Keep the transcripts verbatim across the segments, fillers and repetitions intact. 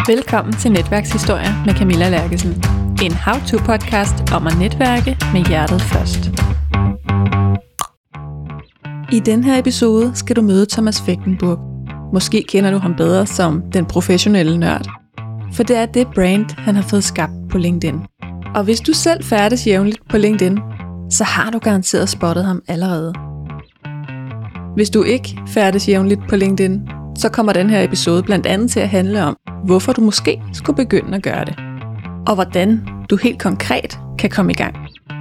Velkommen til Netværkshistorier med Camilla Lærkesen. En how-to-podcast om at netværke med hjertet først. I den her episode skal du møde Thomas Fechtenburg. Måske kender du ham bedre som den professionelle nørd. For det er det brand, han har fået skabt på LinkedIn. Og hvis du selv færdes jævnligt på LinkedIn, så har du garanteret spottet ham allerede. Hvis du ikke færdes jævnligt på LinkedIn, så kommer den her episode blandt andet til at handle om, hvorfor du måske skulle begynde at gøre det. Og hvordan du helt konkret kan komme i gang.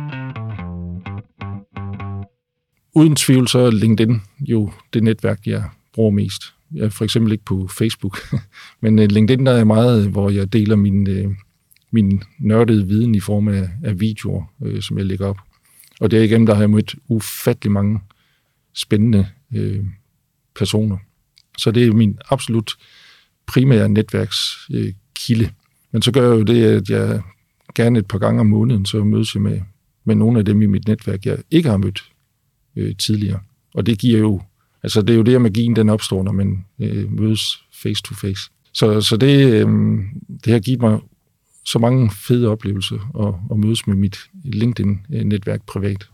Uden tvivl så er LinkedIn jo det netværk, jeg bruger mest. Jeg er for eksempel ikke på Facebook, men LinkedIn der er meget, hvor jeg deler min, min nørdede viden i form af, af videoer, øh, som jeg lægger op. Og det er igen, der har jeg mødt ufattelig mange spændende øh, personer. Så det er min absolut primære netværkskilde. Øh, Men så gør jeg jo det, at jeg gerne et par gange om måneden, så mødes jeg med, med nogle af dem i mit netværk, jeg ikke har mødt øh, tidligere. Og det giver jo, altså det er jo det, at magien den opstår, når man øh, mødes face to face. Så, så det, øh, det har givet mig så mange fede oplevelser at, at mødes med mit LinkedIn-netværk privat.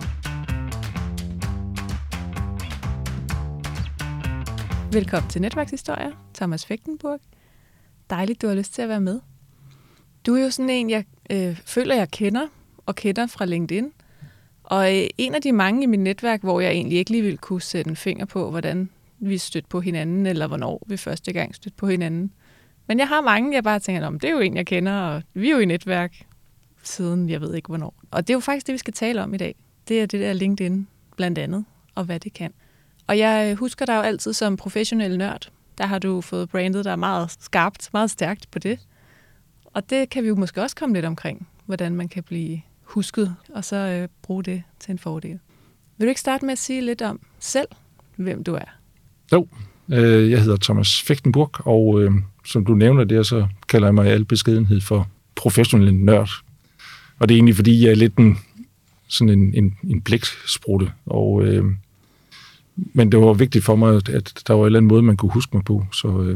Velkommen til Netværkshistorier, Thomas Fechtenburg. Dejligt, du har lyst til at være med. Du er jo sådan en, jeg øh, føler, jeg kender, og kender fra LinkedIn. Og øh, en af de mange i mit netværk, hvor jeg egentlig ikke lige ville kunne sætte en finger på, hvordan vi stødte på hinanden, eller hvornår vi første gang stødte på hinanden. Men jeg har mange, jeg bare tænker, om det er jo en, jeg kender, og vi er jo i netværk siden jeg ved ikke hvornår. Og det er jo faktisk det, vi skal tale om i dag. Det er det der LinkedIn blandt andet, og hvad det kan. Og jeg husker dig jo altid som professionel nørd. Der har du fået brandet, der er meget skarpt, meget stærkt på det. Og det kan vi jo måske også komme lidt omkring, hvordan man kan blive husket, og så øh, bruge det til en fordel. Vil du ikke starte med at sige lidt om selv, hvem du er? Jo, øh, jeg hedder Thomas Fechtenburg, og øh, som du nævner der, så kalder jeg mig i al beskedenhed for professionel nørd. Og det er egentlig, fordi jeg er lidt en, sådan en, en, en blæksprutte, og... Øh, Men det var vigtigt for mig, at der var en eller anden måde, man kunne huske mig på. Så, øh,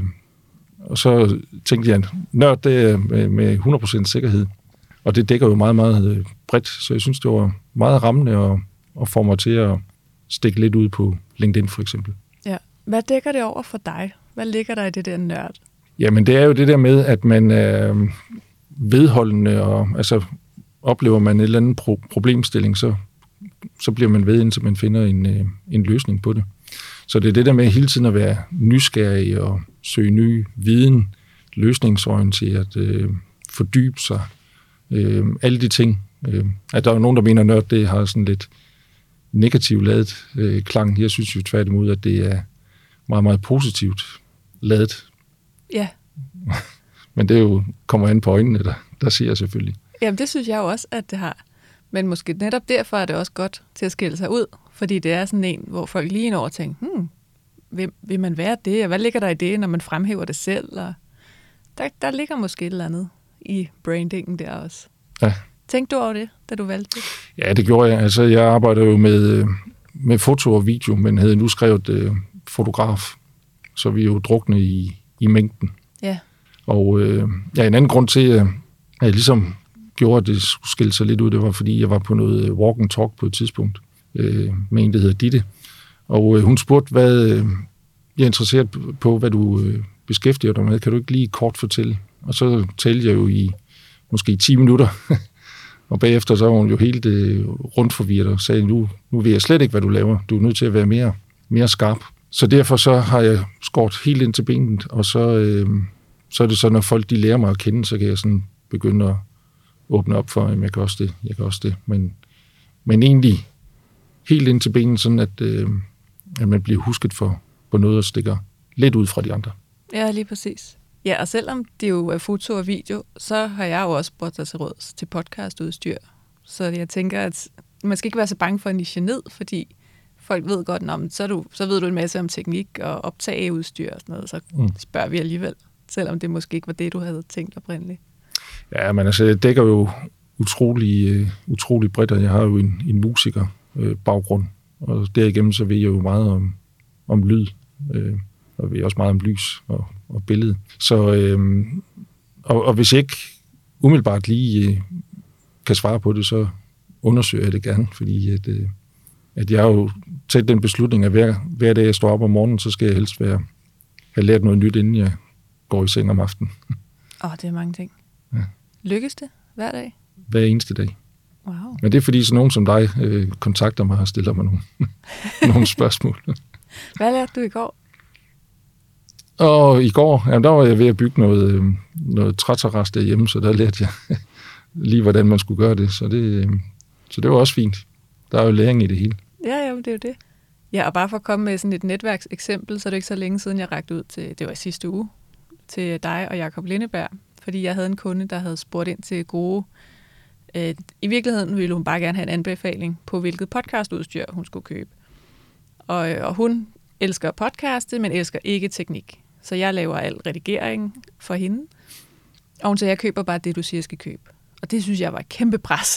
og så tænkte jeg, nørd, det er med, med hundrede procent sikkerhed. Og det dækker jo meget, meget bredt. Så jeg synes, det var meget rammende at, at få mig til at stikke lidt ud på LinkedIn for eksempel. Ja. Hvad dækker det over for dig? Hvad ligger der i det der nørd? Jamen, det er jo det der med, at man er vedholdende, og altså, oplever man en eller anden pro- problemstilling, så så bliver man ved, indtil man finder en, en løsning på det. Så det er det der med hele tiden at være nysgerrig og søge ny viden, løsningsorienteret, øh, fordybe sig, øh, alle de ting. Øh, at der er jo nogen, der mener, at nørd, det har sådan lidt negativt ladet øh, klang. Jeg synes jo tværtimod, at det er meget, meget positivt ladet. Ja. Men det er jo, kommer an på øjnene, der, der siger jeg selvfølgelig. Jamen, det synes jeg jo også, at det har. Men måske netop derfor er det også godt til at skille sig ud, fordi det er sådan en, hvor folk lige indover tænker, hmm, vil, vil man være det, og hvad ligger der i det, når man fremhæver det selv? Og der, der ligger måske et eller andet i brandingen der også. Ja. Tænkte du over det, da du valgte det? Ja, det gjorde jeg. Altså, jeg arbejder jo med, med foto og video, men havde nu skrevet øh, fotograf, så vi er jo drukne i, i mængden. Ja. Og øh, ja, en anden grund til, at jeg ligesom gjorde, at det skulle skille sig lidt ud, det var, fordi jeg var på noget walk and talk på et tidspunkt øh, med en, der hedder Ditte. Og øh, hun spurgte, hvad øh, jeg er interesseret på, hvad du øh, beskæftiger dig med. Kan du ikke lige kort fortælle? Og så talte jeg jo i måske ti minutter. Og bagefter så var hun jo helt øh, rundt forvirret og sagde, nu, nu ved jeg slet ikke, hvad du laver. Du er nødt til at være mere, mere skarp. Så derfor så har jeg skåret helt ind til benet, og så, øh, så er det så, når folk de lærer mig at kende, så kan jeg sådan begynde at åbne op for, at jeg kan også det, jeg kan også det. Men, men egentlig helt ind til benet, sådan at, øh, at man bliver husket for på noget, der stikker lidt ud fra de andre. Ja, lige præcis. Ja, og selvom det jo er foto og video, så har jeg jo også brugt dig til råds til podcastudstyr. Så jeg tænker, at man skal ikke være så bange for at niche ned, fordi folk ved godt, om så, du, så ved du en masse om teknik og optageudstyr og sådan noget, så mm. spørger vi alligevel, selvom det måske ikke var det, du havde tænkt oprindeligt. Ja, men altså, jeg dækker jo utrolig, uh, utrolig bredt, og jeg har jo en, en musiker uh, baggrund, og derigennem så ved jeg jo meget om, om lyd. Uh, og vi er også meget om lys og, og billede. Så, øh, og, og hvis jeg ikke umiddelbart lige øh, kan svare på det, så undersøger jeg det gerne, fordi at, øh, at jeg har jo taget den beslutning, at hver, hver dag jeg står op om morgenen, så skal jeg helst være, have lært noget nyt, inden jeg går i seng om aftenen. Åh, oh, det er mange ting. Ja. Lykkes det hver dag? Hver eneste dag. Wow. Men det er fordi, så nogen som dig øh, kontakter mig og stiller mig nogle, nogle spørgsmål. Hvad lærte du i går? Og i går, jamen, der var jeg ved at bygge noget, øh, noget træterras derhjemme, så der lærte jeg lige, hvordan man skulle gøre det. Så det, øh, så det var også fint. Der er jo læring i det hele. Ja, ja, det er jo det. Ja, og bare for at komme med sådan et netværkseksempel, så er det ikke så længe siden, jeg rakte ud til, det var i sidste uge, til dig og Jakob Lindeberg, fordi jeg havde en kunde, der havde spurgt ind til gode. Øh, I virkeligheden ville hun bare gerne have en anbefaling på, hvilket podcastudstyr hun skulle købe. Og, og hun elsker podcaste, men elsker ikke teknik. Så jeg laver al redigering for hende. Og hun sagde, jeg køber bare det, du siger, jeg skal købe. Og det synes jeg var et kæmpe pres.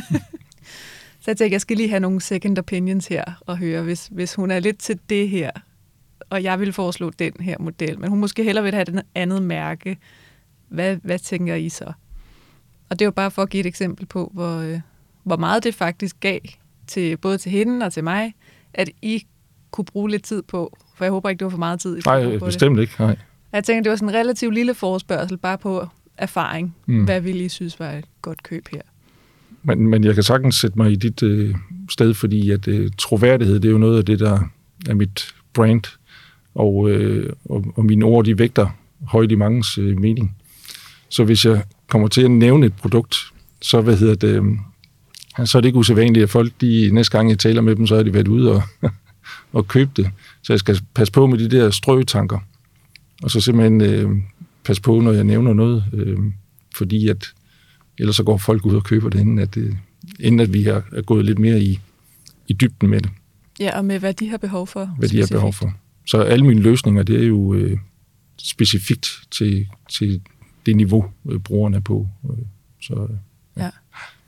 Så jeg tænkte, jeg skal lige have nogle second opinions her og høre, hvis, hvis hun er lidt til det her, og jeg vil foreslå den her model, men hun måske hellere vil have den andet mærke. Hvad, hvad tænker I så? Og det var bare for at give et eksempel på, hvor, øh, hvor meget det faktisk gav, til, både til hende og til mig, at I kunne bruge lidt tid på, for jeg håber ikke, det var for meget tid. I nej, bestemt det. ikke. Nej. Jeg tænker, det var sådan en relativt lille forespørgsel, bare på erfaring. Mm. Hvad ville I synes var et godt køb her? Men, men jeg kan sagtens sætte mig i dit øh, sted, fordi at øh, troværdighed, det er jo noget af det, der er mit brand, og, øh, og, og mine ord, de vægter højt i mangens øh, mening. Så hvis jeg kommer til at nævne et produkt, så, hvad hedder det, øh, så er det ikke usædvanligt, at folk, de, næste gang jeg taler med dem, så har de været ude og, og købt det. Så jeg skal passe på med de der strøtanker, og så simpelthen øh, passe på, når jeg nævner noget, øh, fordi at ellers så går folk ud og køber det, inden at, øh, inden at vi har er gået lidt mere i, i dybden med det. Ja, og med hvad de har behov for. Hvad specifikt. de har behov for. Så alle mine løsninger, det er jo øh, specifikt til, til det niveau, øh, brugerne er på. Øh, så, ja. ja.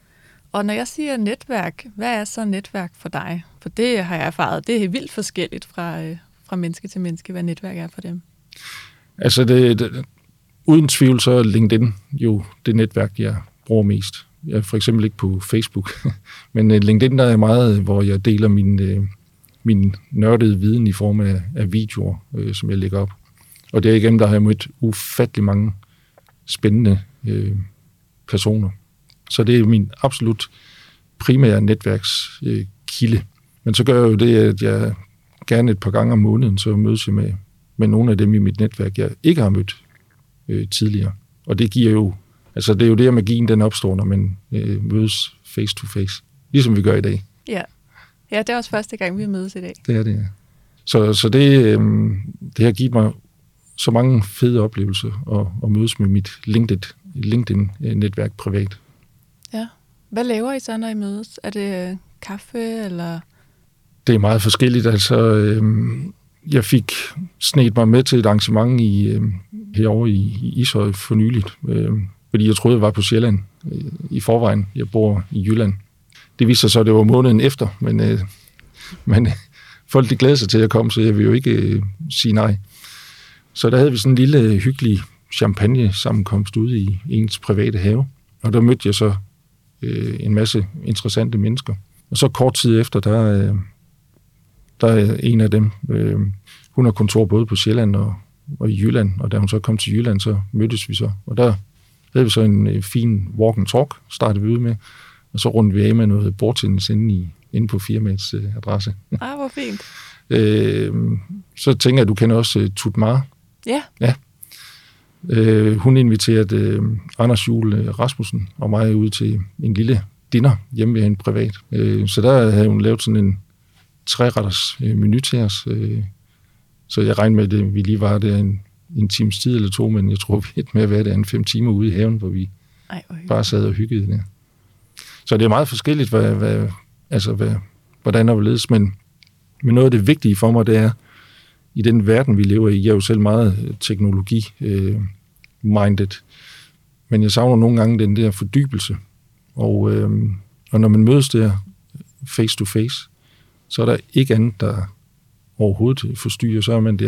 Og når jeg siger netværk, hvad er så netværk for dig? For det har jeg erfaret, det er vildt forskelligt fra, øh, fra menneske til menneske, hvad netværk er for dem. Altså, det, det, uden tvivl, så er LinkedIn jo det netværk, jeg bruger mest. Jeg er for eksempel ikke på Facebook, men øh, LinkedIn, der er meget, hvor jeg deler min, øh, min nørdede viden i form af, af videoer, øh, som jeg lægger op. Og det er igennem, der har jeg mødt ufattelig mange spændende øh, personer. Så det er min absolut primære netværkskilde. Øh, Men så gør jeg jo det, at jeg gerne et par gange om måneden, så mødes jeg med, med nogle af dem i mit netværk, jeg ikke har mødt øh, tidligere. Og det giver jo, altså det er jo det, at magien den opstår, når man øh, mødes face to face, ligesom vi gør i dag. Ja. Ja, det er også første gang, vi mødes i dag. Det er det, ja. Så, så det, øh, det har givet mig så mange fede oplevelser at, at mødes med mit LinkedIn, LinkedIn-netværk privat. Ja. Hvad laver I så, når I mødes? Er det kaffe, eller? Det er meget forskelligt. Altså, øh, jeg fik snedt mig med til et arrangement i, øh, herovre i, i Ishøj for nyligt, øh, fordi jeg troede, jeg var på Sjælland øh, i forvejen. Jeg bor i Jylland. Det viste sig så, at det var måneden efter, men, øh, men folk de glæder sig til at komme, så jeg vil jo ikke øh, sige nej. Så der havde vi sådan en lille hyggelig champagne-sammenkomst ude i ens private have, og der mødte jeg så øh, en masse interessante mennesker. Og så kort tid efter, der, øh, der er en af dem, øh, hun har kontor både på Sjælland og, og i Jylland, og da hun så kom til Jylland, så mødtes vi så. Og der havde vi så en øh, fin walk and talk, startede vi ud med, og så rundede vi af med noget bordtennis inde, i, inde på firmaets øh, adresse. Ah, hvor fint. øh, så tænker jeg, at du kender også øh, Tutmar. Ja. Ja. Øh, hun inviterede øh, Anders Juhl øh, Rasmussen og mig ud til en lille dinner hjemme ved hende privat. Øh, så der havde hun lavet sådan en tre-retters øh, menu til os. Øh, så jeg regnede med, at vi lige var der en, en times tid eller to, men jeg tror, vi er med at være der en fem timer ude i haven, hvor vi Ej, bare sad og hyggede der. Så det er meget forskelligt, hvad, hvad, altså, hvad, hvordan der vil ledes, men, men noget af det vigtige for mig, det er, i den verden, vi lever i, jeg er jo selv meget teknologi-minded, øh, men jeg savner nogle gange den der fordybelse. Og, øh, og når man mødes der face to face, så er der ikke andet, der overhovedet forstyrrer, så er man der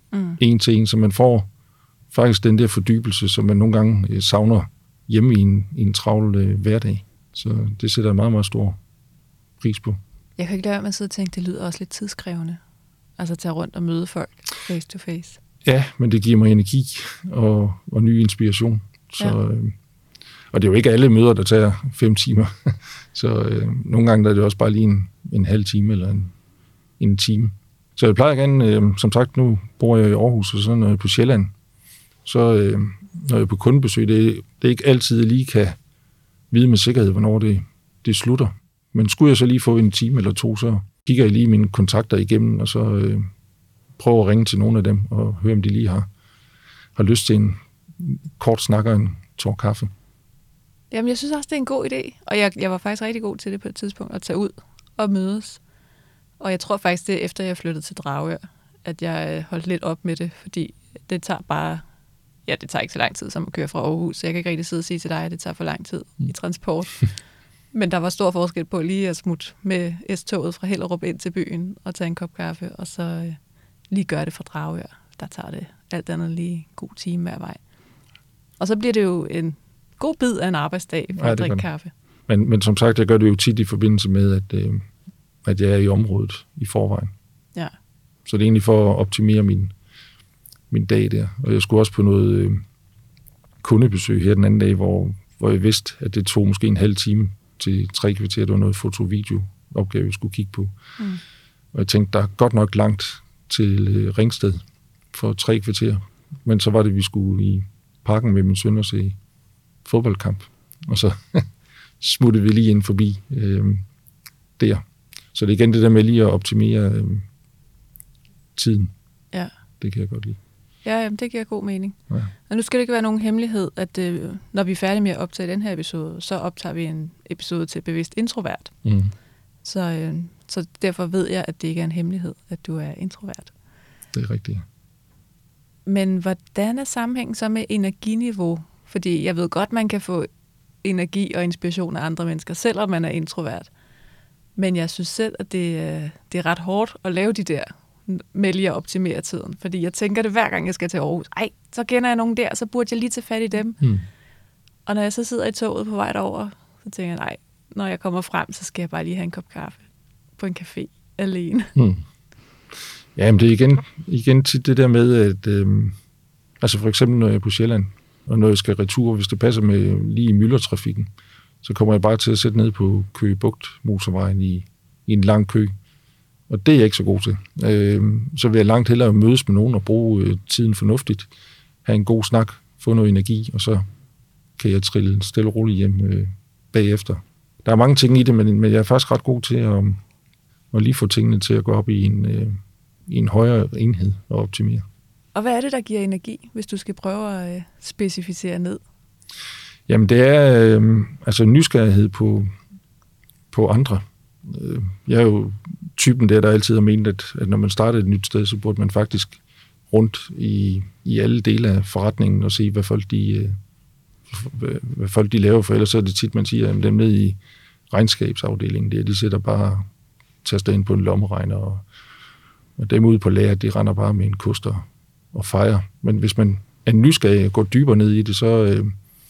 mm. en til en, så man får faktisk den der fordybelse, som man nogle gange øh, savner hjemme i en, i en travl øh, hverdag. Så det sætter jeg meget, meget stor pris på. Jeg kan ikke lade være med at sidde og tænke, det lyder også lidt tidskrævende. Altså at tage rundt og møde folk face to face. Ja, men det giver mig energi og, og ny inspiration. Så, ja. øh, og det er jo ikke alle møder, der tager fem timer. Så øh, nogle gange der er det også bare lige en, en halv time eller en, en time. Så jeg plejer gerne, øh, som sagt, nu bor jeg i Aarhus, og så når jeg er på Sjælland, så øh, når jeg er på kundebesøg, det, det er ikke altid, jeg lige kan vide med sikkerhed, hvornår det, det slutter. Men skulle jeg så lige få en time eller to, så kigger jeg lige mine kontakter igennem, og så øh, prøver at ringe til nogle af dem, og høre, om de lige har, har lyst til en kort snak og en tår kaffe. Jamen, jeg synes også, det er en god idé. Og jeg, jeg var faktisk rigtig god til det på et tidspunkt, at tage ud og mødes. Og jeg tror faktisk, det er efter jeg flyttede til Dragør, at jeg holdt lidt op med det, fordi det tager bare... Ja, det tager ikke så lang tid som at køre fra Aarhus, så jeg kan ikke rigtig sidde og sige til dig, at det tager for lang tid i transport. Men der var stor forskel på lige at smutte med S-toget fra Hellerup ind til byen og tage en kop kaffe, og så øh, lige gøre det fra Dragør. Der tager det alt andet lige en god time hver vej. Og så bliver det jo en god bid af en arbejdsdag for ja, at drikke kaffe. Men, men som sagt, jeg gør det jo tit i forbindelse med, at, øh, at jeg er i området i forvejen. Ja. Så det er egentlig for at optimere min, min dag der. Og jeg skulle også på noget øh, kundebesøg her den anden dag, hvor, hvor jeg vidste, at det tog måske en halv time til tre kvarter. Det var noget foto-video-opgave, jeg skulle kigge på. Mm. Og jeg tænkte, der er godt nok langt til øh, Ringsted for tre kvarter. Men så var det, vi skulle i parken med min søn og se fodboldkamp. Og så smuttede vi lige ind forbi øh, der. Så det er igen det der med lige at optimere øh, tiden. Ja. Det kan jeg godt lide. Ja, jamen, det giver god mening. Ja. Og nu skal det ikke være nogen hemmelighed, at øh, når vi er færdige med at optage den her episode, så optager vi en episode til Bevidst Introvert. Mm. Så, øh, så derfor ved jeg, at det ikke er en hemmelighed, at du er introvert. Det er rigtigt. Men hvordan er sammenhængen så med energiniveau? Fordi jeg ved godt, man kan få energi og inspiration af andre mennesker, selvom man er introvert. Men jeg synes selv, at det, det er ret hårdt at lave de der med lige at optimere tiden. Fordi jeg tænker det hver gang, jeg skal til Aarhus. Ej, så kender jeg nogen der, så burde jeg lige tage fat i dem. Mm. Og når jeg så sidder i toget på vej derover, så tænker jeg, nej, når jeg kommer frem, så skal jeg bare lige have en kop kaffe på en café alene. Mm. Ja, men det er igen, igen til det der med, at øh, altså for eksempel, når jeg er på Sjælland, og når jeg skal retur, hvis det passer med lige i myldretrafikken, så kommer jeg bare til at sætte ned på Køge Bugt motorvejen i, i en lang kø. Og det er jeg ikke så god til. Øh, så vil jeg langt hellere mødes med nogen og bruge øh, tiden fornuftigt, have en god snak, få noget energi, og så kan jeg trille stille og roligt hjem øh, bagefter. Der er mange ting i det, men, men jeg er faktisk ret god til at, at lige få tingene til at gå op i en, øh, i en højere enhed og optimere. Og hvad er det, der giver energi, hvis du skal prøve at øh, specificere ned? Jamen det er øh, altså nysgerrighed på, på andre. Jeg er jo typen der, der altid har ment, at, at når man starter et nyt sted, så burde man faktisk rundt i, i alle dele af forretningen og se, hvad folk de, hvad, hvad folk de laver, for ellers er det tit, man siger, at dem ned i regnskabsafdelingen, der, de sætter bare taster ind på en lommeregner, og, og dem ude på lager, de render bare med en koster og fejrer. Men hvis man er nysgerrig og går dybere ned i det, så, øh,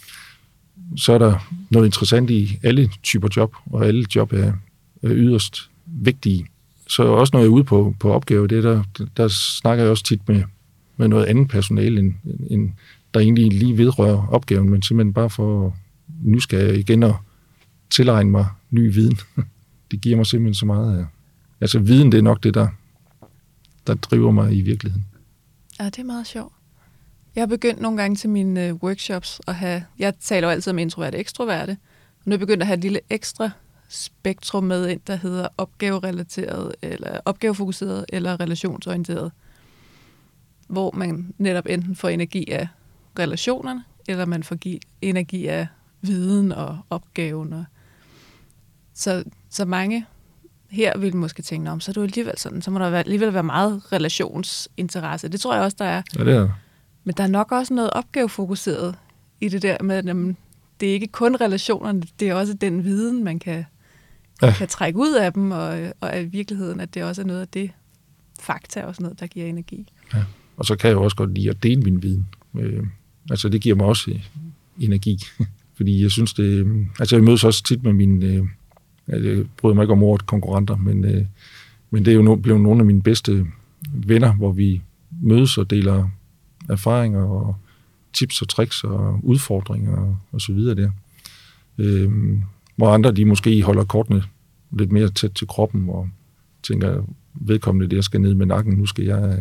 så er der noget interessant i alle typer job, og alle job er yderst vigtige. Så også når jeg er ude på, på opgave, det der, der snakker jeg også tit med, med noget andet personale, end, end der egentlig lige vedrører opgaven, men simpelthen bare for nysgerrig igen og tilegne mig ny viden. Det giver mig simpelthen så meget af. Altså viden, det er nok det, der, der driver mig i virkeligheden. Ja, det er meget sjovt. Jeg har begyndt nogle gange til mine workshops at have, jeg taler jo altid om introverte og ekstroverte, og nu er jeg begyndt at have et lille ekstra spektrum med ind, der hedder opgaverelateret, eller opgavefokuseret, eller relationsorienteret. Hvor man netop enten får energi af relationerne, eller man får energi af viden og opgaven. Og så, så mange her vil måske tænke, om så er du alligevel sådan, så må der alligevel være meget relationsinteresse. Det tror jeg også, der er. Ja, det er. Men der er nok også noget opgavefokuseret i det der med, at det er ikke kun relationerne, det er også den viden, man kan, ja. kan trække ud af dem, og, og i virkeligheden, at det også er noget af det fakta og sådan noget, der giver energi. Ja. og så kan jeg jo også godt lide at dele min viden. Øh, altså det giver mig også øh, energi, fordi jeg synes det... Altså jeg mødes også tit med mine... Øh, jeg bryder mig ikke om ordet konkurrenter, men, øh, men det er jo no, blevet nogle af mine bedste venner, hvor vi mødes og deler erfaringer og tips og tricks og udfordringer og, og så videre der. Øh, hvor andre, de måske holder kortene lidt mere tæt til kroppen og tænker, vedkommende, det jeg skal ned med nakken, nu skal jeg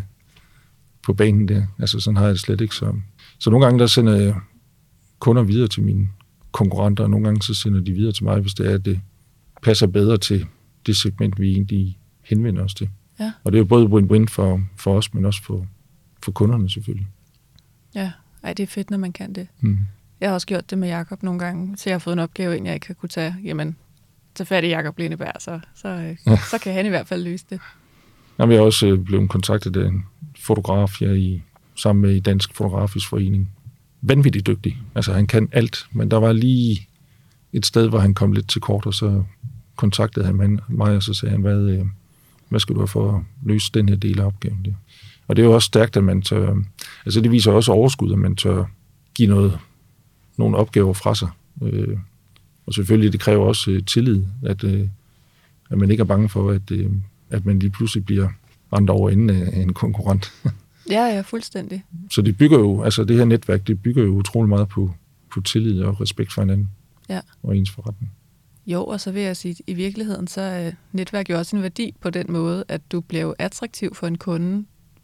på banen der. Altså sådan har jeg det slet ikke. Så, så nogle gange, der sender jeg kunder videre til mine konkurrenter, og nogle gange så sender de videre til mig, hvis det er, at det passer bedre til det segment, vi egentlig henvender os til. Ja. Og det er jo både win-win for, for os, men også for, for kunderne selvfølgelig. Ja, ej, det er fedt, når man kan det. Mm. Jeg har også gjort det med Jakob nogle gange, så jeg har fået en opgave ind, jeg ikke har kunne tage. Jamen, tag fat i Jakob Lindeberg, så, så, ja. så kan han i hvert fald løse det. Jamen, jeg er også blevet kontaktet af en fotograf, jeg er i, sammen med i Dansk Fotografisk Forening. Vanvittigt dygtig. Altså, han kan alt, men der var lige et sted, hvor han kom lidt til kort, og så kontaktede han mig, og så sagde han, hvad, hvad skal du have for at løse den her del af opgaven der? Og det er jo også stærkt, at man tør... Altså, det viser også overskud, at man tør give noget, nogle opgaver fra sig. Øh, og selvfølgelig, det kræver også øh, tillid, at, øh, at man ikke er bange for, at, øh, at man lige pludselig bliver rendt over enden af en konkurrent. Ja, ja, fuldstændig. Så det bygger jo, altså det her netværk, det bygger jo utrolig meget på, på tillid og respekt for hinanden, ja. Og ens forretning. Jo, og så vil jeg sige, at i virkeligheden, så er netværk jo også en værdi på den måde, at du bliver jo attraktiv for en kunde.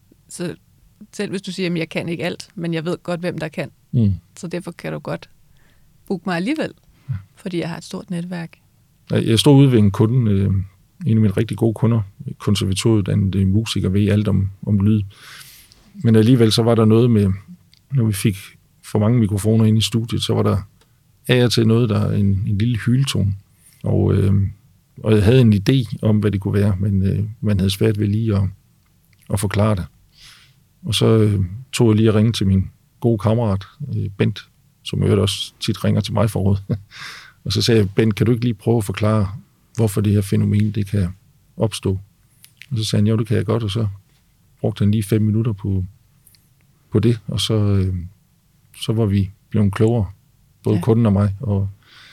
Så selv hvis du siger, at jeg kan ikke alt, men jeg ved godt, hvem der kan. Mm. Så derfor kan du godt booke mig alligevel, ja. Fordi jeg har et stort netværk. Jeg stod ude ved en kunde, øh, en af mine rigtig gode kunder, konservatoruddannet musiker, ved alt om, om lyd. Men alligevel så var der noget med, når vi fik for mange mikrofoner ind i studiet, så var der af og til noget, der er en, en lille hyletone. Og, øh, og jeg havde en idé om, hvad det kunne være, men øh, man havde svært ved lige at, at forklare det. Og så øh, tog jeg lige at ringe til min gode kammerat, øh, Bent, som jo også tit ringer til mig for råd. Og så sagde jeg, Bent, kan du ikke lige prøve at forklare, hvorfor det her fænomen, det kan opstå? Og så sagde han, jo, det kan jeg godt, og så brugte han lige fem minutter på, på det, og så, øh, så var vi blevet klogere, både ja. Kunden og mig. Og,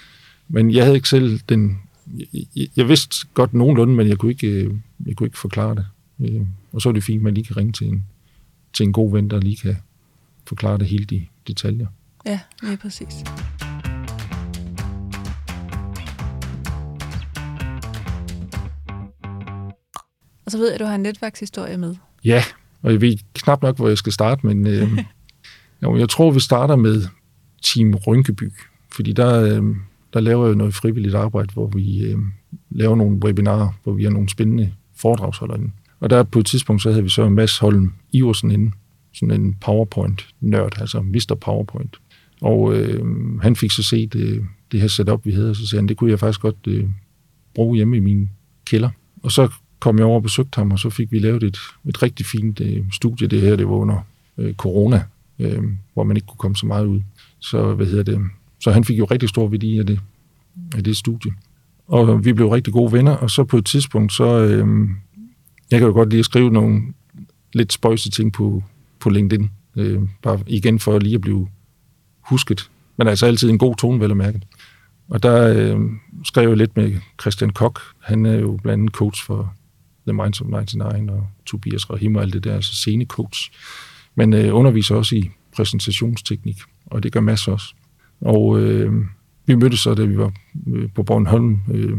men jeg havde ikke selv den... Jeg, jeg vidste godt nogenlunde, men jeg kunne ikke, jeg kunne ikke forklare det. Øh, og så er det fint, at man lige kan ringe til en, til en god ven, der lige kan forklare det helt i detaljer. Ja, lige præcis. Og så ved jeg, at du har en netværkshistorie med. Ja, og jeg ved knap nok, hvor jeg skal starte, men øh, jeg tror, vi starter med Team Rynkeby, fordi der, øh, der laver jeg noget frivilligt arbejde, hvor vi øh, laver nogle webinarer, hvor vi har nogle spændende foredragsholdere inde. Og der på et tidspunkt, så havde vi så Mads Holm Iversen inde, sådan en PowerPoint-nørd, altså mister PowerPoint. Og øh, han fik så set øh, det her setup, vi havde, og så sagde han, det kunne jeg faktisk godt øh, bruge hjemme i min kælder. Og så kom jeg over og besøgte ham, og så fik vi lavet et, et rigtig fint øh, studie. Det her, det var under øh, corona, øh, hvor man ikke kunne komme så meget ud. Så, hvad hedder det? Så han fik jo rigtig stor værdi af det, af det studie. Og vi blev rigtig gode venner, og så på et tidspunkt, så... Øh, jeg kan jo godt lide at skrive nogle lidt spøjse ting på, på LinkedIn. Øh, bare igen for lige at blive husket. Men altså altid en god tone, vel at mærke. Og der øh, skrev jeg lidt med Christian Koch. Han er jo blandt andet coach for The Minds of nioghalvfems og Tobias Rahim og alt det der, altså scenecoach. Men øh, underviser også i præsentationsteknik, og det gør Mads også. Og øh, vi mødtes så, da vi var på Bornholm. Øh,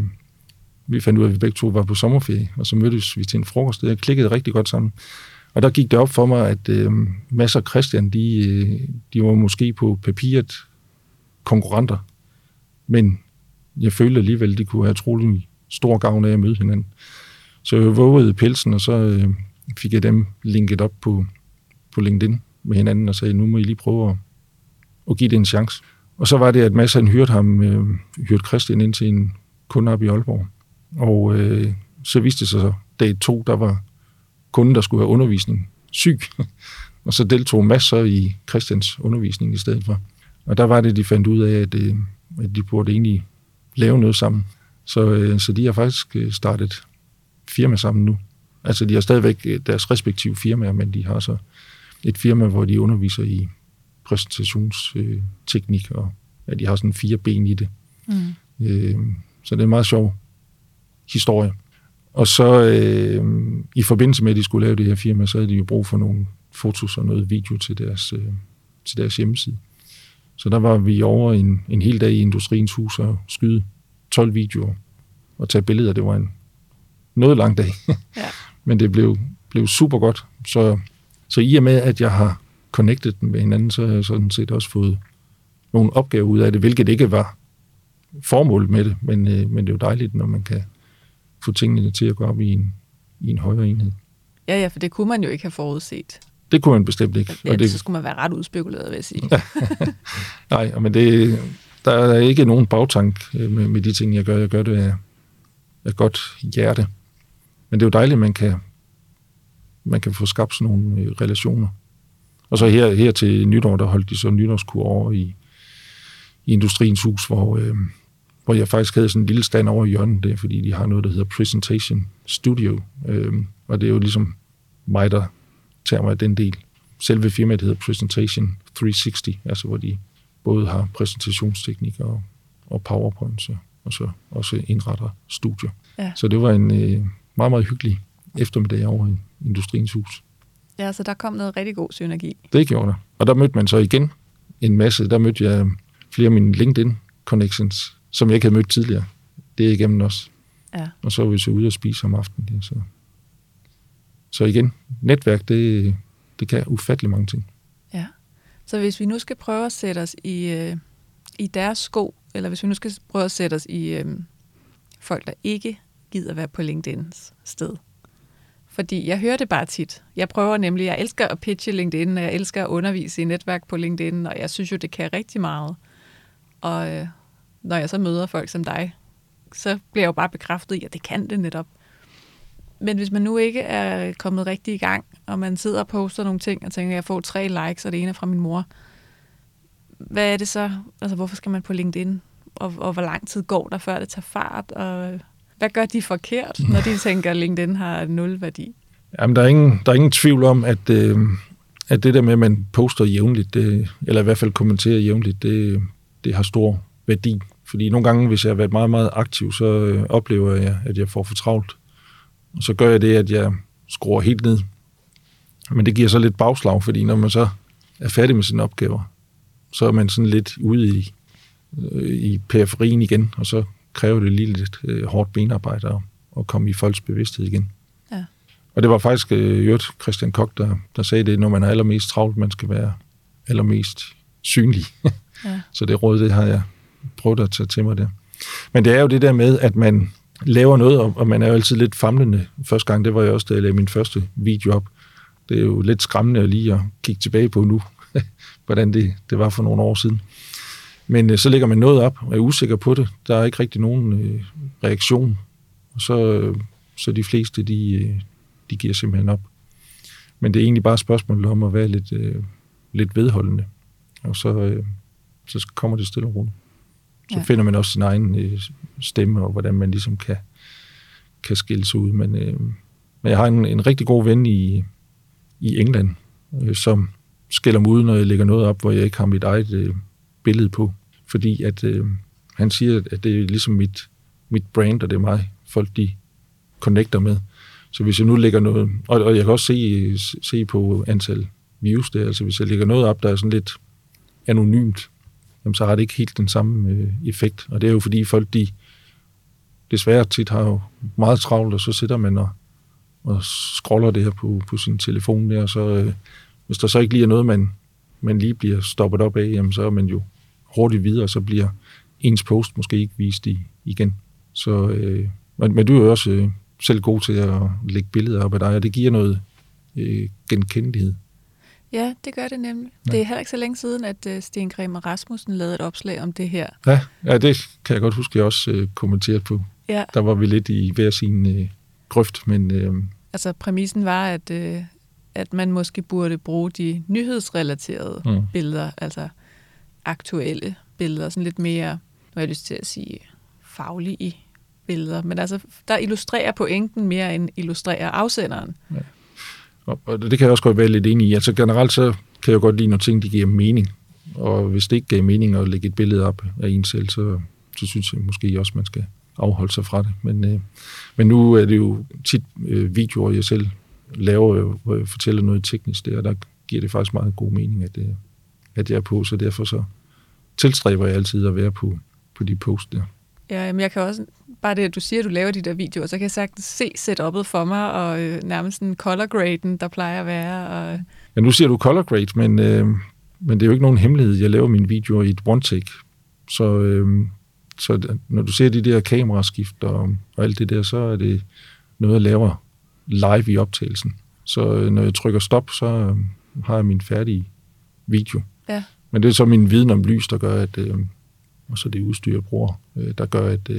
vi fandt ud af, at vi begge to var på sommerferie, og så mødtes vi til en frokost. Jeg klikkede rigtig godt sammen. Og der gik det op for mig, at øh, Mads og Christian, de, øh, de var måske på papiret konkurrenter, men jeg følte alligevel, at de kunne have trolig stor gavn af at møde hinanden. Så jeg vågede pelsen, og så øh, fik jeg dem linket op på, på LinkedIn med hinanden, og sagde, nu må I lige prøve at, at give det en chance. Og så var det, at Mads han hørte ham, øh, hørte Christian ind til en kunde op i Aalborg. Og øh, så viste det sig så, dag to, der var kunden, der skulle have undervisning, syg. Og så deltog Mads så i Christians undervisning i stedet for. Og der var det, de fandt ud af, at, øh, at de burde egentlig lave noget sammen. Så, øh, så de har faktisk startet firma sammen nu. Altså, de har stadigvæk deres respektive firmaer, men de har så et firma, hvor de underviser i præsentationsteknik, og ja, de har sådan fire ben i det. Mm. Øh, så det er en meget sjov historie. Og så øh, i forbindelse med, at de skulle lave det her firma, så havde de jo brug for nogle fotos og noget video til deres, øh, til deres hjemmeside. Så der var vi over en, en hel dag i Industriens Hus og skyde tolv videoer og tage billeder. Det var en noget lang dag, ja. Men det blev, blev super godt. Så, så i og med, at jeg har connected dem med hinanden, så har jeg sådan set også fået nogle opgaver ud af det, hvilket ikke var formålet med det, men, øh, men det er jo dejligt, når man kan få tingene til at gå op i en, i en højere enhed. Ja, ja, for det kunne man jo ikke have forudset. Det kunne man bestemt ikke. Ja, og det, så skulle man være ret udspekuleret, vil jeg sige. Nej, men det, der er ikke nogen bagtank med, med de ting, jeg gør. Jeg gør det af, af godt hjerte. Men det er jo dejligt, at man kan, man kan få skabt sådan nogle relationer. Og så her, her til nytår, der holdt de så nytårskur over i, i Industriens Hus, hvor, øh, hvor jeg faktisk havde sådan en lille stand over i hjørnet der, fordi de har noget, der hedder Presentation Studio. Øh, og det er jo ligesom mig, der tager mig den del. Selve firmaet hedder Presentation tre seks nul, altså hvor de både har præsentationsteknik og, og PowerPoint, så, og så også indretter studier. Ja. Så det var en øh, meget, meget hyggelig eftermiddag over i Industriens Hus. Ja, så der kom noget rigtig god synergi. Det gjorde der. Og der mødte man så igen en masse. Der mødte jeg flere af mine LinkedIn-connections, som jeg ikke havde mødt tidligere. Det er igennem os. Ja. Og så var vi så ude og spise om aftenen. Ja, så. så igen, netværk, det, det kan ufattelig mange ting. Ja. Så hvis vi nu skal prøve at sætte os i, øh, i deres sko, eller hvis vi nu skal prøve at sætte os i øh, folk, der ikke gider være på LinkedIns sted. Fordi jeg hører det bare tit. Jeg prøver nemlig, jeg elsker at pitche LinkedIn, og jeg elsker at undervise i netværk på LinkedIn, og jeg synes jo, det kan rigtig meget. Og øh, når jeg så møder folk som dig, så bliver jeg jo bare bekræftet i, at det kan det netop. Men hvis man nu ikke er kommet rigtig i gang, og man sidder og poster nogle ting, og tænker, at jeg får tre likes, og det ene er fra min mor, hvad er det så? Altså, hvorfor skal man på LinkedIn? Og, og hvor lang tid går der, før det tager fart? Og hvad gør de forkert, når de tænker, at LinkedIn har nul værdi? Jamen, der er ingen, der er ingen tvivl om, at, øh, at det der med, at man poster jævnligt, det, eller i hvert fald kommenterer jævnligt, det, det har stor værdi. Fordi nogle gange, hvis jeg har været meget, meget aktiv, så øh, oplever jeg, at jeg får for travlt. Og så gør jeg det, at jeg skruer helt ned. Men det giver så lidt bagslag, fordi når man så er færdig med sine opgaver, så er man sådan lidt ude i, øh, i periferien igen, og så kræver det lige lidt øh, hårdt benarbejde at, at komme i folks bevidsthed igen. Ja. Og det var faktisk øh, Christian Koch, der, der sagde det, når man er allermest travlt, man skal være allermest synlig. Ja. Så det råd, det har jeg prøvet at tage til mig der. Men det er jo det der med, at man laver noget, og man er jo altid lidt famlende. Første gang, det var jeg også, da jeg lavede min første video op. Det er jo lidt skræmmende lige at kigge tilbage på nu, hvordan det, det var for nogle år siden. Men øh, så lægger man noget op, og er usikker på det. Der er ikke rigtig nogen øh, reaktion. Og så, øh, så de fleste, de, øh, de giver simpelthen op. Men det er egentlig bare et spørgsmål om at være lidt, øh, lidt vedholdende. Og så, øh, så kommer det stille og roligt. Så ja. Finder man også sin egen øh, stemme, og hvordan man ligesom kan, kan skille sig ud. Men, øh, men jeg har en, en rigtig god ven i, i England, øh, som skælder mig ud, når jeg lægger noget op, hvor jeg ikke har mit eget øh, billede på. Fordi at øh, han siger, at det er ligesom mit, mit brand, og det er mig, folk de connecter med. Så hvis jeg nu lægger noget, og, og jeg kan også se, se på antal views der, altså hvis jeg lægger noget op, der er sådan lidt anonymt, jamen, så har det ikke helt den samme øh, effekt. Og det er jo fordi folk, de desværre tit har jo meget travlt, og så sidder man og, og scroller det her på, på sin telefon der, og så øh, hvis der så ikke lige er noget, man, man lige bliver stoppet op af, jamen, så er man jo hurtigt videre, og så bliver ens post måske ikke vist i, igen. Så, øh, men, men du er jo også øh, selv god til at lægge billeder op af dig, og det giver noget øh, genkendelighed. Ja, det gør det nemlig. Ja. Det er heller ikke så længe siden, at uh, Sten Græmer Rasmussen lavede et opslag om det her. Ja, ja, det kan jeg godt huske, jeg også uh, kommenterede på. Ja. Der var vi lidt i hver sin uh, grøft, men... Uh... Altså, præmissen var, at, uh, at man måske burde bruge de nyhedsrelaterede mm. billeder, altså aktuelle billeder, sådan lidt mere, nu har jeg lyst til at sige, faglige billeder, men altså, der illustrerer pointen mere end illustrerer afsenderen. Ja. Og, og det kan jeg også godt være lidt enig i. Altså generelt så kan jeg godt lide, når ting de giver mening. Og hvis det ikke giver mening at lægge et billede op af en selv, så, så synes jeg måske også, man skal afholde sig fra det. Men, øh, men nu er det jo tit øh, videoer, jeg selv laver, hvor jeg fortæller noget teknisk der, og der giver det faktisk meget god mening, at, øh, at jeg er på, så derfor så tilstræber jeg altid at være på, på de posts der. Ja, men jeg kan også, bare det, at du siger, at du laver de der videoer, så kan jeg sagtens se setup'et for mig, og øh, nærmest sådan color graden, der plejer at være. Og... Ja, nu siger du color grade, men, øh, men det er jo ikke nogen hemmelighed. Jeg laver mine videoer i et one take, så, øh, så når du ser de der kameraskift og, og alt det der, så er det noget, jeg laver live i optagelsen. Så øh, når jeg trykker stop, så øh, har jeg min færdige video. Ja. Men det er så min viden om lys, der gør, at... Øh, og så det udstyr, jeg bruger, der gør, at,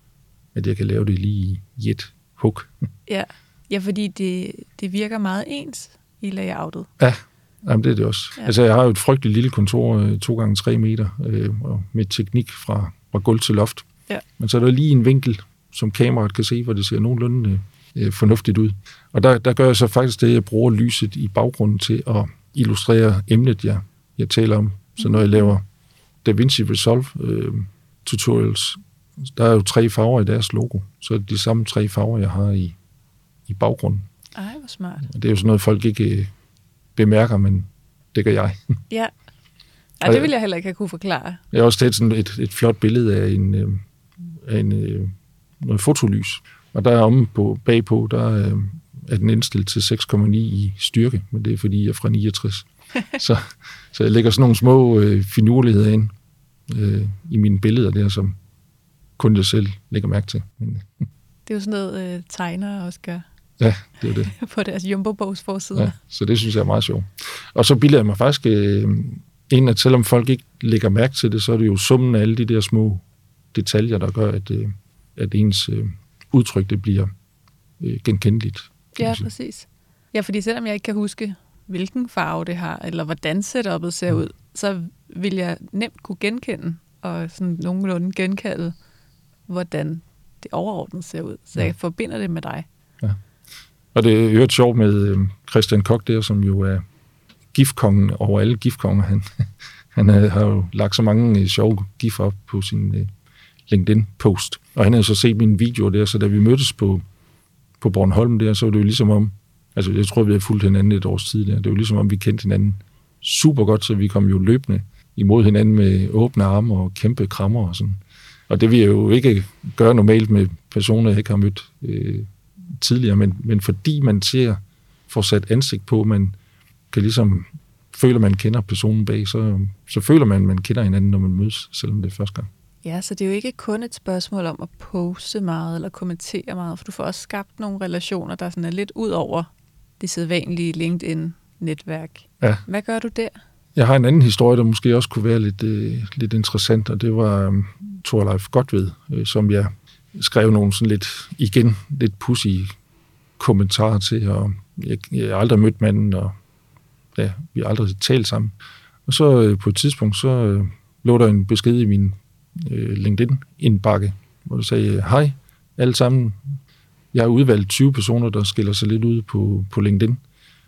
at jeg kan lave det lige i et hug. Ja, ja fordi det, det virker meget ens i layoutet. Ja, jamen det er det også. Ja. Altså, jeg har jo et frygteligt lille kontor, to gange tre meter, med teknik fra, fra gulv til loft. Ja. Men så er der lige en vinkel, som kameraet kan se, hvor det ser nogenlunde øh, fornuftigt ud. Og der, der gør jeg så faktisk det, at jeg bruger lyset i baggrunden til at illustrere emnet, jeg, jeg taler om. Så når jeg laver DaVinci Resolve øh, tutorials, der er jo tre farver i deres logo, så er det de samme tre farver, jeg har i, i baggrunden. Ej, hvor smart. Og det er jo sådan noget, folk ikke øh, bemærker, men det gør jeg. Ja, Ej, det vil jeg heller ikke have kunne forklare. Jeg har også taget sådan et, et flot billede af en, øh, af en øh, noget fotolys, og der er omme på, bagpå, der øh, er den indstillet til seks komma ni i styrke, men det er fordi, jeg er fra niogtres. så, så jeg lægger sådan nogle små øh, finurligheder ind øh, i mine billeder der, som kun jeg selv lægger mærke til. Men, det er jo sådan noget, øh, tegnere også gør. Ja, det er det. På deres Jumbo-bogs forsider. Ja, så det synes jeg er meget sjovt. Og så bilder jeg mig faktisk øh, ind, at selvom folk ikke lægger mærke til det, så er det jo summen af alle de der små detaljer, der gør, at, øh, at ens øh, udtryk det bliver øh, genkendeligt. Ja, præcis. Ja, fordi selvom jeg ikke kan huske, hvilken farve det har, eller hvordan setup'et ser ud, så vil jeg nemt kunne genkende, og sådan nogenlunde genkalde, hvordan det overordnet ser ud. Så jeg forbinder det med dig. Ja. Og det er jo et sjovt med øh, Christian Koch der, som jo er gifkongen over alle gifkonger. Han, han har jo lagt så mange øh, sjove gif op på sin øh, LinkedIn-post. Og han havde så set min video der, så da vi mødtes på, på Bornholm der, så var det jo ligesom om, altså jeg tror, vi havde fulgt hinanden et års tid der. Det var ligesom om, vi kendte hinanden super godt, så vi kom jo løbende imod hinanden med åbne arme og kæmpe krammer og sådan. Og det vil jeg jo ikke gøre normalt med personer, jeg ikke har mødt øh, tidligere, men, men fordi man ser, får sat ansigt på, man kan ligesom føle, man kender personen bag, så, så føler man, at man kender hinanden, når man mødes, selvom det er første gang. Ja, så det er jo ikke kun et spørgsmål om at poste meget eller kommentere meget, for du får også skabt nogle relationer, der sådan er lidt ud over det sædvanlige LinkedIn-netværk. Ja. Hvad gør du der? Jeg har en anden historie, der måske også kunne være lidt, øh, lidt interessant, og det var øh, Thorleif Godved, øh, som jeg skrev nogle sådan lidt, igen, lidt pussy kommentarer til, og jeg, jeg har aldrig mødt manden, og ja, vi har aldrig talt sammen. Og så øh, på et tidspunkt, så øh, lå der en besked i min øh, LinkedIn-indbakke, hvor der sagde, hej alle sammen, jeg har udvalgt tyve personer, der skiller sig lidt ud på, på LinkedIn.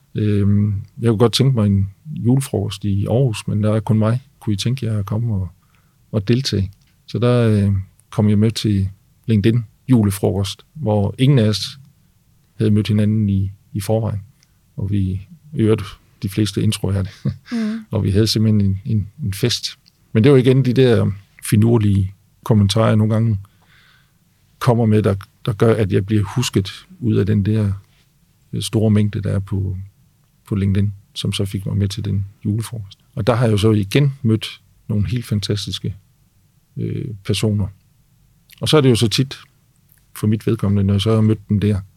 Øh, jeg kunne godt tænke mig en julefrokost i Aarhus, men der er kun mig. Kunne I tænke jer at komme og, og deltage? Så der øh, kom jeg med til LinkedIn julefrokost, hvor ingen af os havde mødt hinanden i, i forvejen. Og vi hørte de fleste introer af det. Mm. Og vi havde simpelthen en, en, en fest. Men det var igen de der finurlige kommentarer, jeg nogle gange kommer med, der, der gør, at jeg bliver husket ud af den der store mængde, der er på, på LinkedIn, som så fik mig med til den julefrokost. Og der har jeg jo så igen mødt nogle helt fantastiske øh, personer. Og så er det jo så tit, for mit vedkommende, når jeg så har mødt dem der,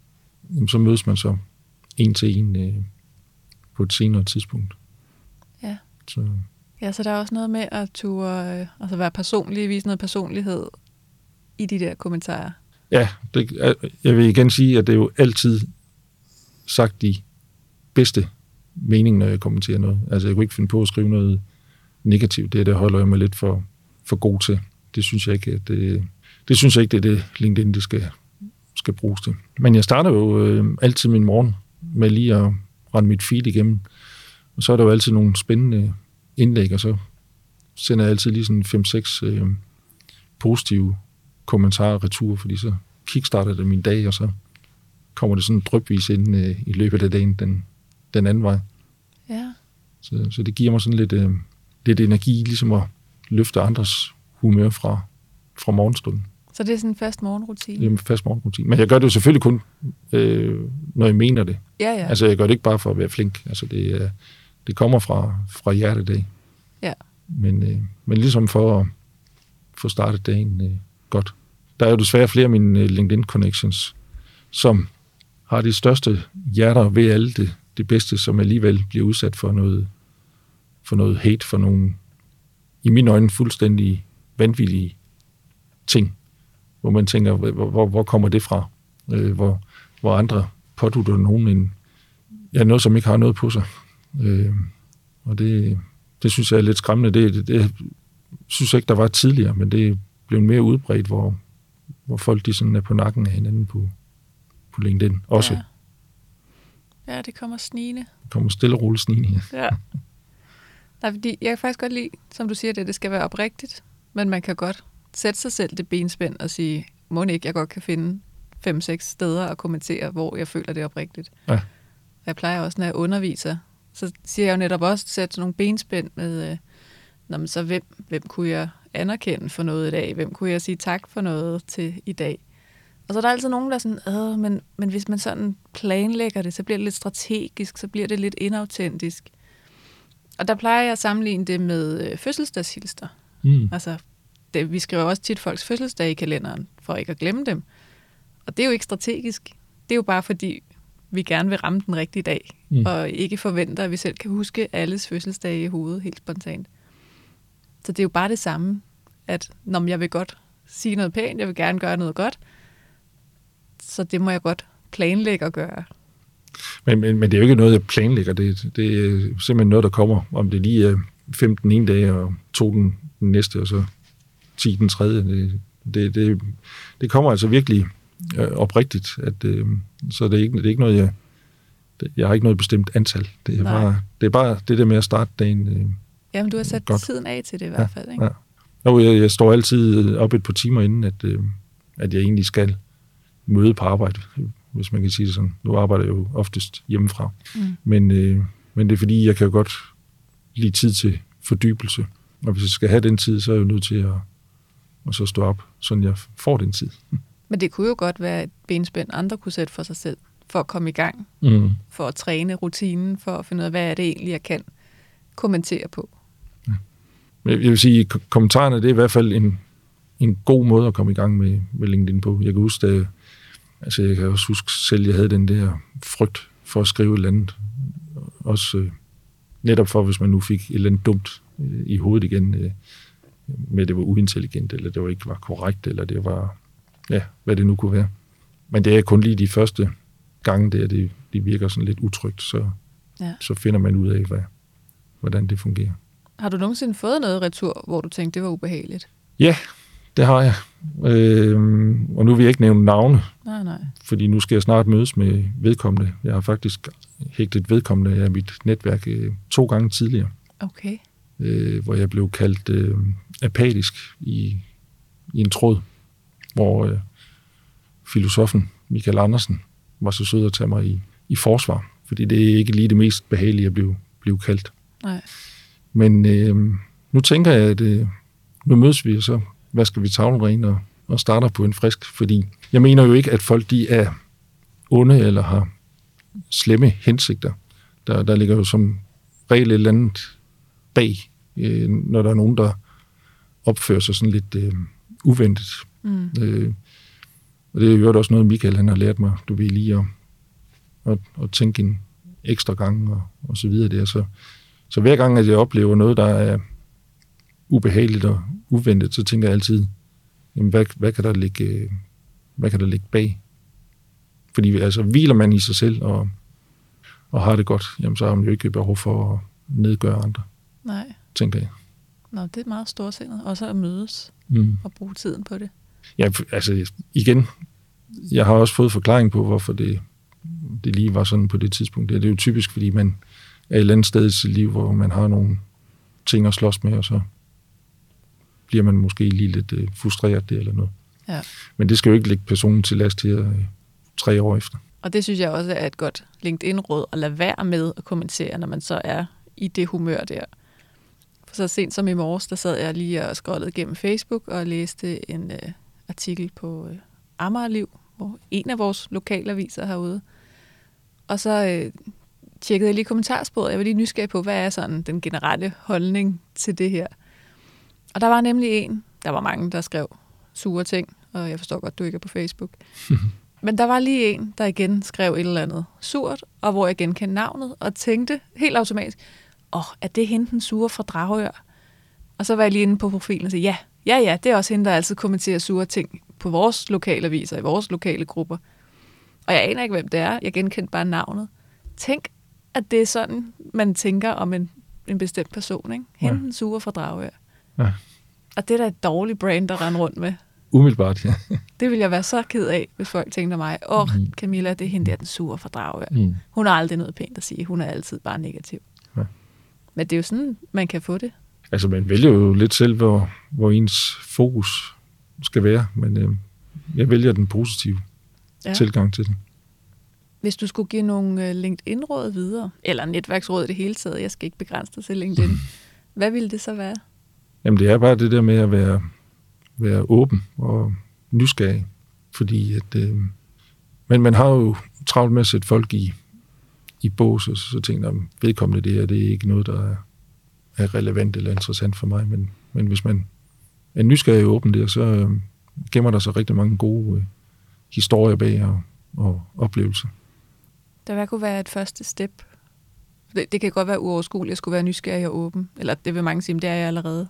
så mødes man så en til en øh, på et senere tidspunkt. Ja. Så. Ja, så der er også noget med at turde, øh, altså være personlig, vise noget personlighed i de der kommentarer. Ja, det, jeg vil igen sige, at det er jo altid sagt de bedste mening, når jeg kommenterer noget. Altså, jeg kunne ikke finde på at skrive noget negativt. Det der holder jeg mig lidt for, for god til. Det synes jeg ikke, at det, det synes jeg ikke, det er det LinkedIn, det skal, skal bruges til. Men jeg starter jo øh, altid min morgen med lige at rende mit feed igennem. Og så er der jo altid nogle spændende indlæg, og så sender jeg altid lige sådan fem seks øh, positive kommentarer retur, fordi så kickstarter det min dag, og så kommer det sådan drypvis ind øh, i løbet af dagen den, den anden vej. Ja. Så, så det giver mig sådan lidt, øh, lidt energi, ligesom at løfte andres humør fra, fra morgenstunden. Så det er sådan en fast morgenrutine? Det er en fast morgenrutine. Men jeg gør det jo selvfølgelig kun, øh, når jeg mener det. Ja, ja. Altså, jeg gør det ikke bare for at være flink. Altså, det, øh, det kommer fra, fra hjertet af. Ja. Men, øh, men ligesom for at få startet dagen øh, godt. Der er jo desværre flere af mine LinkedIn-connections, som har de største hjerter ved alle det, det bedste, som alligevel bliver udsat for noget, for noget hate, for nogle, i mine øjne, fuldstændig vanvittige ting, hvor man tænker, hvor, hvor, hvor kommer det fra? Øh, hvor, hvor andre pådutter nogen en, ja, noget, som ikke har noget på sig. Øh, og det, det synes jeg er lidt skræmmende. Det, det, det synes jeg ikke, der var tidligere, men det blev mere udbredt, hvor, hvor folk de sådan er på nakken af hinanden på, på LinkedIn også. Ja. Ja, det kommer snigende. Det kommer stille og roligt snigende. Ja. Nej, fordi jeg kan faktisk godt lide, som du siger, det, det skal være oprigtigt, men man kan godt sætte sig selv det benspænd og sige, må ikke, jeg godt kan finde fem seks steder at kommentere, hvor jeg føler det er oprigtigt. Ja. Jeg plejer også, når jeg underviser, så siger jeg jo netop også, sætte sådan nogle benspænd med, øh, nå, men så hvem, hvem kunne jeg anerkende for noget i dag? Hvem kunne jeg sige tak for noget til i dag? Og så er der altid nogen, der er sådan, Åh, men, men hvis man sådan planlægger det, så bliver det lidt strategisk, så bliver det lidt inautentisk. Og der plejer jeg at sammenligne det med øh, fødselsdagshilster. Mm. Altså, det, vi skriver også tit folks fødselsdag i kalenderen, for ikke at glemme dem. Og det er jo ikke strategisk. Det er jo bare fordi, vi gerne vil ramme den rigtige dag, mm. og ikke forventer, at vi selv kan huske alles fødselsdage i hovedet helt spontant. Så det er jo bare det samme, at når jeg vil godt sige noget pænt, jeg vil gerne gøre noget godt, så det må jeg godt planlægge at gøre. Men, men, men det er jo ikke noget, jeg planlægger. Det, det er simpelthen noget, der kommer. Om det lige er femten ene dage, og to den næste, og så ti den tredje. Det, det, det, det kommer altså virkelig øh, oprigtigt. At, øh, så det er, ikke, det er ikke noget, jeg... Det, jeg har ikke noget bestemt antal. Det er, bare, det er bare det der med at starte dagen øh, Jamen, du har sat godt. Tiden af til det i hvert fald, ikke? Ja. Jo, jeg, jeg står altid op et par timer inden, at, øh, at jeg egentlig skal møde på arbejde, hvis man kan sige det sådan. Nu arbejder jeg jo oftest hjemmefra. Mm. Men, øh, men det er fordi, jeg kan jo godt lide tid til fordybelse. Og hvis jeg skal have den tid, så er jeg jo nødt til at, at så stå op, så jeg får den tid. Men det kunne jo godt være et benspænd, andre kunne sætte for sig selv, for at komme i gang, mm. for at træne rutinen, for at finde ud af, hvad er det egentlig, jeg kan kommentere på. Ja. Jeg vil sige, at kommentarerne, det er i hvert fald en, en god måde at komme i gang med, med LinkedIn på. Jeg kan huske, at, altså jeg kan også huske selv, at jeg havde den der frygt for at skrive et eller andet. Også øh, netop for, hvis man nu fik et eller andet dumt øh, i hovedet igen, øh, med at det var uintelligent, eller det var ikke var korrekt, eller det var, ja, hvad det nu kunne være. Men det er kun lige de første gange, der det, det virker sådan lidt utrygt, så, ja. Så finder man ud af, hvad, hvordan det fungerer. Har du nogensinde fået noget retur, hvor du tænkte, det var ubehageligt? Ja, det har jeg. Øh, og nu vil jeg ikke nævne navne, nej, nej. Fordi nu skal jeg snart mødes med vedkommende. Jeg har faktisk hægtet vedkommende af mit netværk øh, to gange tidligere. Okay. Øh, hvor jeg blev kaldt øh, apatisk i, i en tråd, hvor øh, filosofen Michael Andersen var så sød at tage mig i, i forsvar, fordi det er ikke lige det mest behagelige at blive, blive kaldt. Nej. Men øh, nu tænker jeg, at øh, nu mødes vi, og så hvad skal vi tavlen rene og, og starter på en frisk, fordi jeg mener jo ikke, at folk de er onde eller har slemme hensigter. Der, der ligger jo som regel et eller andet bag, øh, når der er nogen, der opfører sig sådan lidt øh, uventet. Mm. Øh, og det er jo også noget, Michael han har lært mig, du ved lige at, at, at tænke en ekstra gang og, og så videre der. Så, så hver gang, at jeg oplever noget, der er ubehageligt og uventet, så tænker jeg altid, jamen, hvad, hvad, kan der ligge, hvad kan der ligge bag? Fordi altså, hviler man i sig selv og, og har det godt, jamen, så har man jo ikke behov for at nedgøre andre. Nej. Tænker jeg. Nå, det er meget storsindet. Også at mødes mm. og bruge tiden på det. Ja, altså igen, jeg har også fået forklaring på, hvorfor det, det lige var sådan på det tidspunkt. Det er jo typisk, fordi man er et eller andet sted i sit liv, hvor man har nogle ting at slås med, og så bliver man måske lige lidt øh, frustreret det eller noget. Ja. Men det skal jo ikke lægge personen til last her øh, tre år efter. Og det synes jeg også er et godt LinkedIn-råd, at lade være med at kommentere, når man så er i det humør der. For så sent som i morges, der sad jeg lige og scrollede gennem Facebook og læste en øh, artikel på øh, Amagerliv, hvor en af vores lokalaviser herude. Og så øh, tjekkede jeg lige kommentarsporet. Jeg var lige nysgerrig på, hvad er sådan den generelle holdning til det her. Og der var nemlig en, der var mange, der skrev sure ting, og jeg forstår godt, du ikke er på Facebook. Men der var lige en, der igen skrev et eller andet surt, og hvor jeg genkendte navnet, og tænkte helt automatisk, åh, oh, er det hende den sure fra Dragør? Og så var jeg lige inde på profilen og sagde, ja, ja, ja, det er også hende, der altid kommenterer sure ting på vores lokale aviser, i vores lokale grupper. Og jeg aner ikke, hvem det er. Jeg genkendte bare navnet. Tænk, at det er sådan, man tænker om en, en bestemt person, ikke? Hende ja. Den sure fra Dragør. Ja. Og det er da et dårligt brand at rende rundt med. Umiddelbart, ja. Det ville jeg være så ked af, hvis folk tænkte mig, åh, oh, mm. Camilla, det er hende der, den sure fra Dragør. Mm. Hun har aldrig noget pænt at sige. Hun er altid bare negativ. Ja. Men det er jo sådan, man kan få det. Altså, man vælger jo lidt selv, hvor, hvor ens fokus skal være, men øh, jeg vælger den positive ja. tilgang til det. Hvis du skulle give nogle LinkedIn-råd videre, eller netværksråd i det hele taget, jeg skal ikke begrænse dig til LinkedIn, hvad ville det så være? Jamen, det er bare det der med at være, være åben og nysgerrig, fordi at, øh, men man har jo travlt med at sætte folk i, i bås, og så tænker jeg, vedkommende det her, det er ikke noget, der er, er relevant eller interessant for mig, men, men hvis man er nysgerrig og åben der, så øh, gemmer der sig rigtig mange gode øh, historier bag og, og oplevelser. Der hvad kunne være et første step? Det, det kan godt være uoverskueligt at skulle være nysgerrig og åben, eller det vil mange sige, men det er jeg allerede.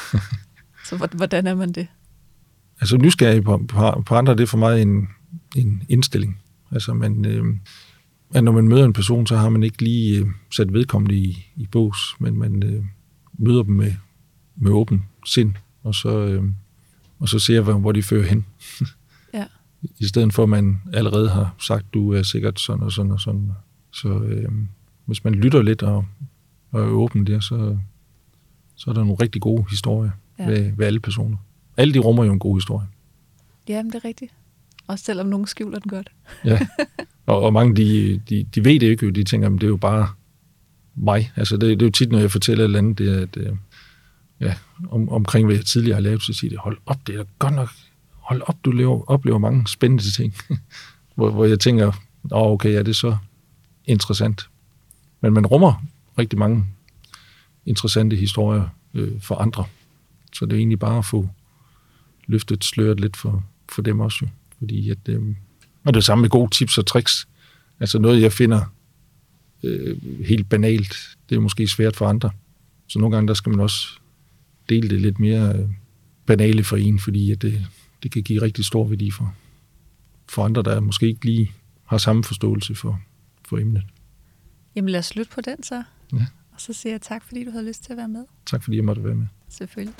Så hvordan er man det? Altså nysgerrig på, på, på andre, det er for mig en, en indstilling. Altså man, øh, at når man møder en person, så har man ikke lige øh, sat vedkommende i, i bås, men man øh, møder dem med, med åben sind, og så, øh, og så ser, hvor de fører hen. Ja. I stedet for, at man allerede har sagt, du er sikkert sådan og sådan og sådan. Så øh, hvis man lytter lidt og, og er åben der, så, så er der nogle rigtig gode historier ja. ved, ved alle personer. Alle de rummer jo en god historie. Jamen, det er rigtigt. Også selvom nogen skjuler den godt. Ja, og, og mange, de, de, de ved det ikke, de tænker, at det er jo bare mig. Altså, det, det er jo tit, når jeg fortæller et eller andet, det er, at, ja, om, omkring hvad jeg tidligere har lavet, så siger det, hold op, det er godt nok, hold op, du lever, oplever mange spændende ting. hvor, hvor jeg tænker, åh, okay, ja, det er så interessant. Men man rummer rigtig mange interessante historier øh, for andre. Så det er egentlig bare at få løftet sløret lidt for, for dem også. Jo. Fordi at, øh, og det er samme med gode tips og tricks. Altså noget, jeg finder øh, helt banalt, det er måske svært for andre. Så nogle gange, der skal man også dele det lidt mere øh, banale for en, fordi at det, det kan give rigtig stor værdi for, for andre, der måske ikke lige har samme forståelse for, for emnet. Jamen lad os slutte på den så. Ja. Og så siger jeg tak, fordi du havde lyst til at være med. Tak, fordi jeg måtte være med. Selvfølgelig.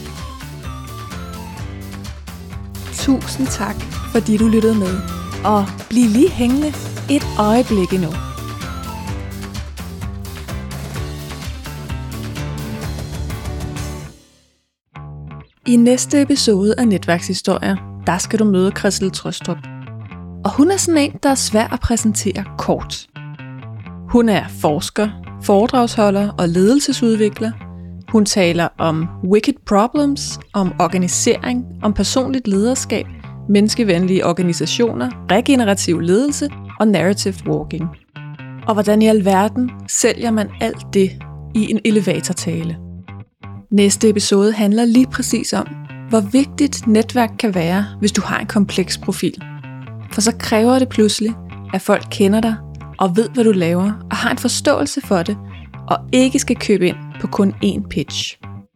Tusind tak, fordi du lyttede med. Og bliv lige hængende et øjeblik endnu. I næste episode af Netværkshistorier, der skal du møde Christel Trøstrup. Og hun er sådan en, der er svær at præsentere kort. Hun er forsker, foredragsholder og ledelsesudvikler. Hun taler om wicked problems, om organisering, om personligt lederskab, menneskevenlige organisationer, regenerativ ledelse og narrative walking. Og hvordan i alverden sælger man alt det i en elevatortale? Næste episode handler lige præcis om, hvor vigtigt netværk kan være, hvis du har en kompleks profil. For så kræver det pludselig, at folk kender dig og ved, hvad du laver, og har en forståelse for det, og ikke skal købe ind på kun én pitch.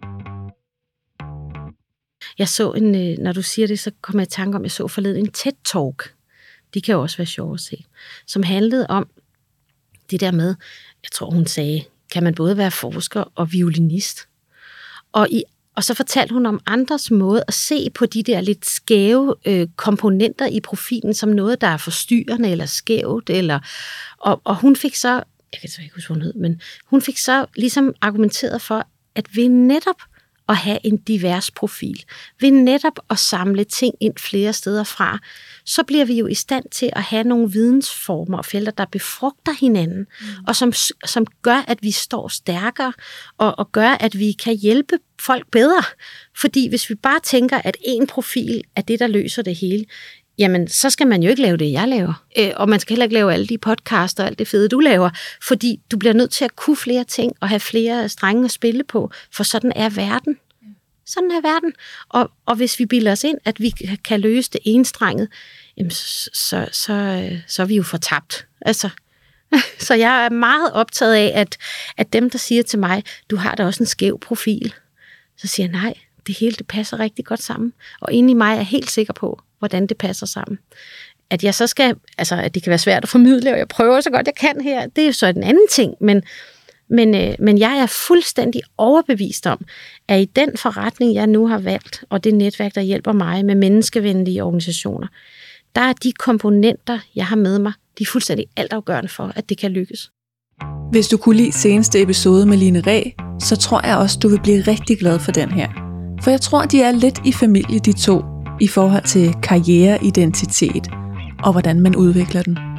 Jeg så en, når du siger det, så kommer jeg i tanke om, at jeg så forleden en TED-talk. De kan jo også være sjove at se. Som handlede om det der med, jeg tror hun sagde, kan man både være forsker og violinist. Og i Og så fortalte hun om andres måde at se på de der lidt skæve øh, komponenter i profilen, som noget, der er forstyrrende eller skævt. Eller, og, og hun fik så, jeg kan så ikke huske, hvad hun hed, men hun fik så ligesom argumenteret for, at ved netop at have en divers profil, ved netop at samle ting ind flere steder fra, så bliver vi jo i stand til at have nogle vidensformer og felter, der befrugter hinanden, mm. og som, som gør, at vi står stærkere, og, og gør, at vi kan hjælpe folk bedre. Fordi hvis vi bare tænker, at én profil er det, der løser det hele, jamen, så skal man jo ikke lave det, jeg laver. Øh, og man skal heller ikke lave alle de podcasts og alt det fede, du laver, fordi du bliver nødt til at kunne flere ting og have flere strenge at spille på, for sådan er verden. Sådan er verden. Og, og hvis vi bilder os ind, at vi kan løse det enstrenget, jamen, så, så, så, så er vi jo fortabt. Altså, så jeg er meget optaget af, at, at dem, der siger til mig, du har da også en skæv profil, så siger jeg, nej, det hele det passer rigtig godt sammen. Og inde i mig er jeg helt sikker på, hvordan det passer sammen. At jeg så skal, altså at det kan være svært at formidle, og jeg prøver så godt jeg kan her, det er jo så en anden ting, men, men, øh, men jeg er fuldstændig overbevist om, at i den forretning, jeg nu har valgt, og det netværk, der hjælper mig med menneskevenlige organisationer, der er de komponenter, jeg har med mig, de er fuldstændig altafgørende for, at det kan lykkes. Hvis du kunne lide seneste episode med Line Ræ, så tror jeg også, du vil blive rigtig glad for den her. For jeg tror, de er lidt i familie, de to, i forhold til karriereidentitet og hvordan man udvikler den.